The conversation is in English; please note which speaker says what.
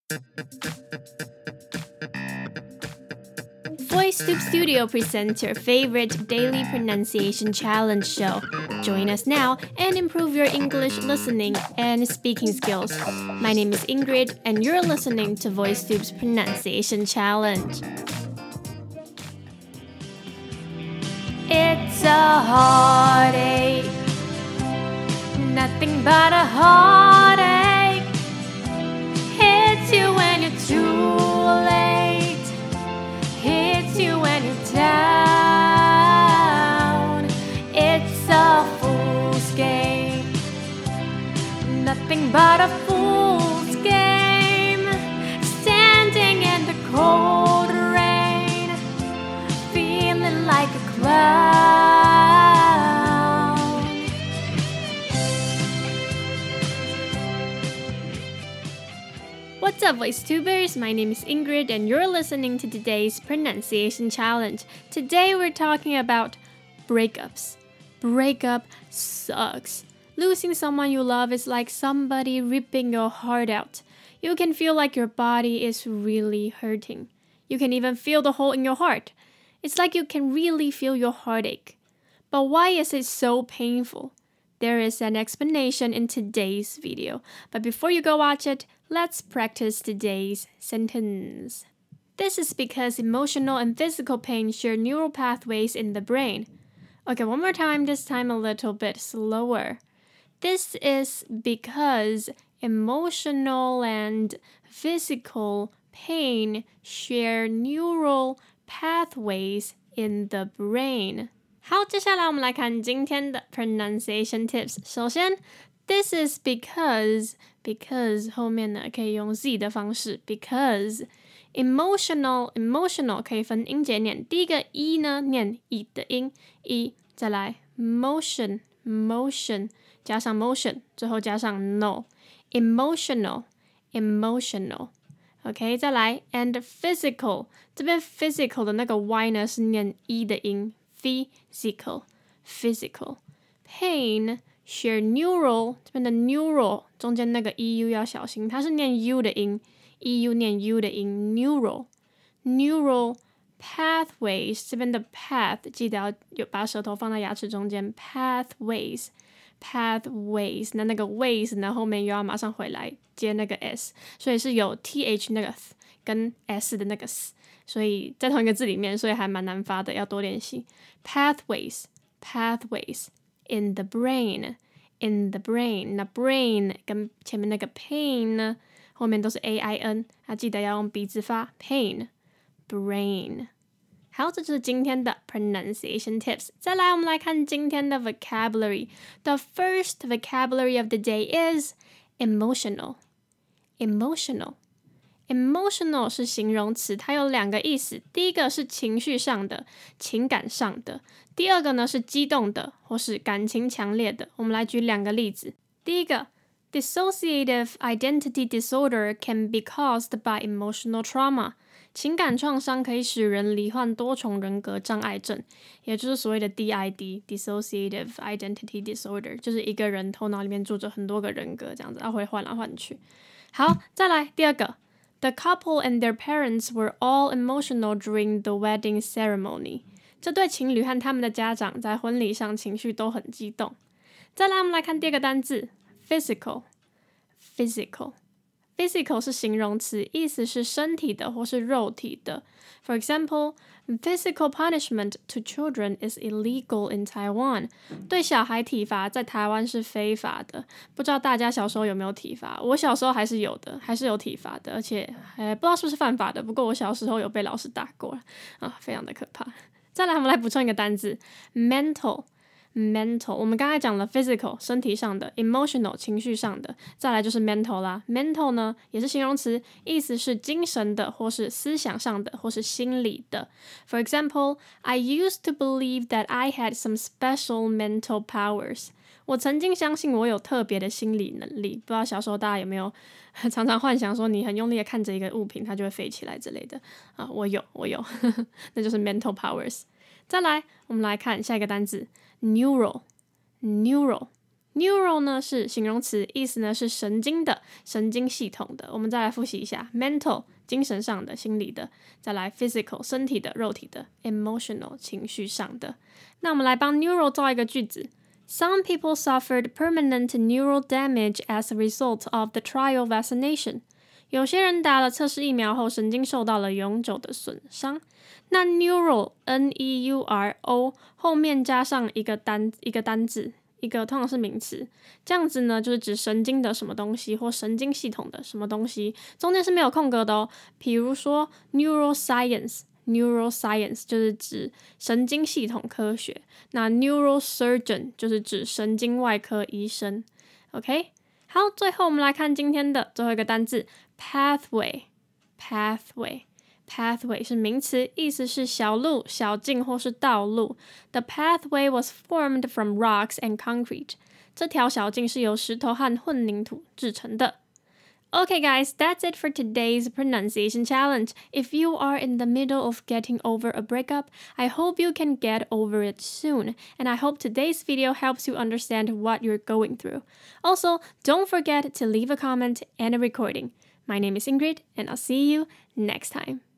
Speaker 1: VoiceTube Studio presents your favorite daily pronunciation challenge show. Join us now and improve your English listening and speaking skills. My name is Ingrid, and you're listening to VoiceTube's Pronunciation Challenge. It's a heartache, nothing but a heartache. Hits you when you're too late, hits you when you're down. It's a fool's game, nothing but a fool's game. Standing in the cold rain, feeling like a clown. What's up, VoiceTubers? My name is Ingrid, and you're listening to today's pronunciation challenge. Today we're talking about breakups. Breakup sucks. Losing someone you love is like somebody ripping your heart out. You can feel like your body is really hurting. You can even feel the hole in your heart. It's like you can really feel your heartache. But why is it so painful? There is an explanation in today's video. But before you go watch it, let's practice today's sentence. This is because emotional and physical pain share neural pathways in the brain. Okay, one more time, this time a little bit slower. This is because emotional and physical pain share neural pathways in the brain. 好，接下来我们来看今天的 pronunciation tips。首先 this is because 后面呢可以用 z 的方式 because emotional 可以分音节念，第一个 e 呢念 e 的音 e， 再来 motion 加上 motion， 最后加上 no emotional OK， 再来 and physical， 这边 physical 的那个 y 呢是念 e 的音physical pain share neural， 这边的 neural 中间那个 eu 要小心，它是念 u 的音 eu 念 u 的音 neural pathways， 这边的 path 记得要有把舌头放在牙齿中间 pathways， 那个 ways 呢后面又要马上回来接那个 s， 所以是有 th 那个 th 跟 s 的那个 s， 所以在同一个字里面，所以还蛮难发的，要多练习。pathways in the brain， 那 brain 跟前面那个 pain 呢，后面都是 ain， 记得要用鼻子发 pain brain。好，这就是今天的 pronunciation tips。再来，我们来看今天的 vocabulary。The first vocabulary of the day is emotional。emotional 是形容词，它有两个意思。第一个是情绪上的、情感上的；第二个呢是激动的或是感情强烈的。我们来举两个例子。第一个 Dissociative identity disorder can be caused by emotional trauma。情感创伤可以使人罹患多重人格障碍症，也就是所谓的 DID Dissociative Identity Disorder， 就是一个人头脑里面住着很多个人格，这样子会换来换去。好，再来第二个The couple and their parents were all emotional during the wedding ceremony. 这对情侣和他们的家长在婚礼上情绪都很激动。再来，我们来看第二个单字 physical 是形容词，意思是身体的或是肉体的。For example, physical punishment to children is illegal in Taiwan. 对小孩体罚在台湾是非法的。不知道大家小时候有没有体罚？我小时候还是有的，还是有体罚的，而且不知道是不是犯法的。不过我小时候有被老师打过非常的可怕。再来，我们来补充一个单字 mental，我们刚才讲了 physical 身体上的 emotional 情绪上的，再来就是 mental 啦。mental 呢也是形容词，意思是精神的或是思想上的或是心理的。For example, I used to believe that I had some special mental powers. 我曾经相信我有特别的心理能力。不知道小时候大家有没有常常幻想说你很用力的看着一个物品它就会飞起来之类的我有那就是 mental powers。再来我们来看下一个单字neural Neural 呢是形容词，意思呢是神经的、神经系统的。我们再来复习一下 mental 精神上的、心理的，再来 physical 身体的、肉体的 emotional 情绪上的。那我们来帮 neural 造一个句子。Some people suffered permanent neural damage as a result of the trial vaccination. 有些人打了测试疫苗后，神经受到了永久的损伤。那 neural N-E-U-R-O 后面加上一个单字，一个通常是名词，这样子呢就是指神经的什么东西或神经系统的什么东西，中间是没有空格的哦。比如说 neuroscience 就是指神经系统科学，那 neurosurgeon 就是指神经外科医生。OK， 好，最后我们来看今天的最后一个单字 pathway。Pathway 是名词，意思是小路、小径或是道路。The pathway was formed from rocks and concrete. 这条小径是由石头和混凝土制成的。Okay, guys, that's it for today's pronunciation challenge. If you are in the middle of getting over a breakup, I hope you can get over it soon. And I hope today's video helps you understand what you're going through. Also, don't forget to leave a comment and a recording. My name is Ingrid, and I'll see you next time.